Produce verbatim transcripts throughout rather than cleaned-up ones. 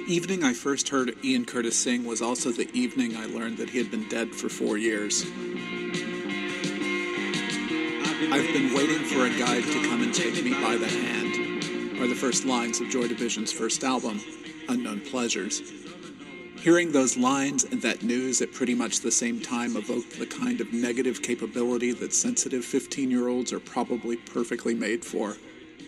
evening I first heard Ian Curtis sing was also the evening I learned that he had been dead for four years. I've been waiting for a guide to come and take me by the hand, are the first lines of Joy Division's first album, Unknown Pleasures. Hearing those lines and that news at pretty much the same time evoked the kind of negative capability that sensitive fifteen-year-olds are probably perfectly made for.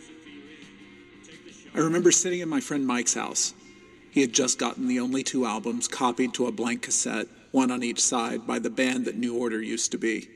I remember sitting in my friend Mike's house. He had just gotten the only two albums copied to a blank cassette, one on each side, by the band that New Order used to be.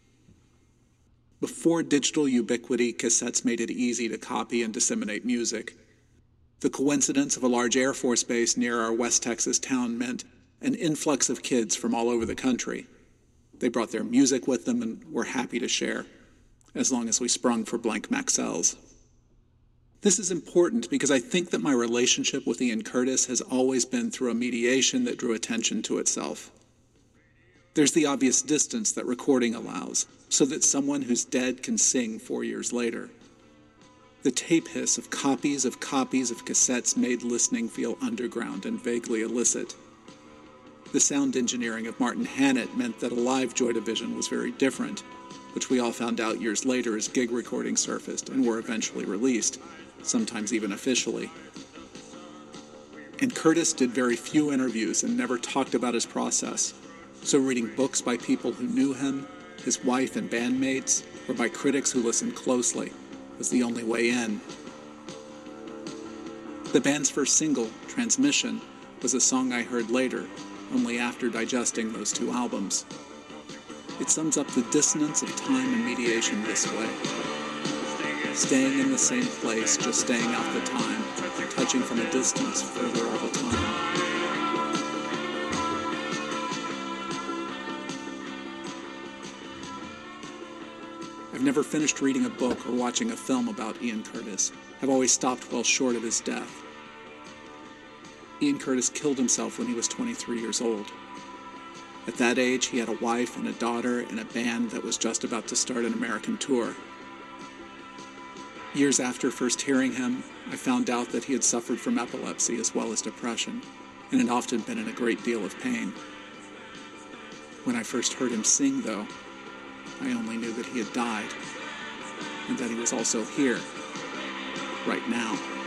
Before digital ubiquity, cassettes made it easy to copy and disseminate music. The coincidence of a large Air Force base near our West Texas town meant an influx of kids from all over the country. They brought their music with them and were happy to share, as long as we sprung for blank Maxells. This is important because I think that my relationship with Ian Curtis has always been through a mediation that drew attention to itself. There's the obvious distance that recording allows, so that someone who's dead can sing four years later. The tape hiss of copies of copies of cassettes made listening feel underground and vaguely illicit. The sound engineering of Martin Hannett meant that a live Joy Division was very different, which we all found out years later as gig recordings surfaced and were eventually released, sometimes even officially. And Curtis did very few interviews and never talked about his process, so reading books by people who knew him, his wife and bandmates, or by critics who listened closely, was the only way in. The band's first single, Transmission, was a song I heard later, only after digesting those two albums. It sums up the dissonance of time and mediation this way. Staying in the same place, just staying out the time, touching from a distance further all the time. I've never finished reading a book or watching a film about Ian Curtis. I've always stopped well short of his death. Ian Curtis killed himself when he was twenty-three years old. At that age, he had a wife and a daughter and a band that was just about to start an American tour. Years after first hearing him, I found out that he had suffered from epilepsy as well as depression, and had often been in a great deal of pain. When I first heard him sing, though, I only knew that he had died, and that he was also here, right now.